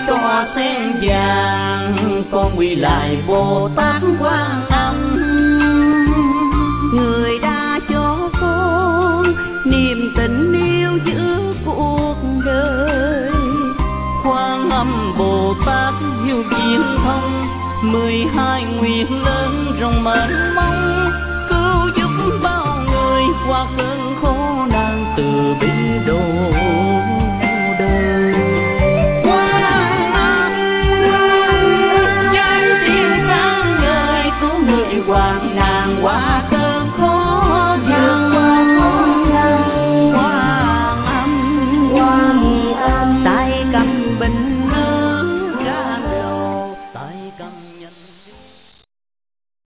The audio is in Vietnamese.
cho sen vàng, con quy lại Bồ Tát Quan Âm. Người đã cho con niềm tình yêu giữa cuộc đời, Quan Âm Bồ Tát nhiều viễn thông, 12 nguyện lớn rộng mênh mông, cứu giúp bao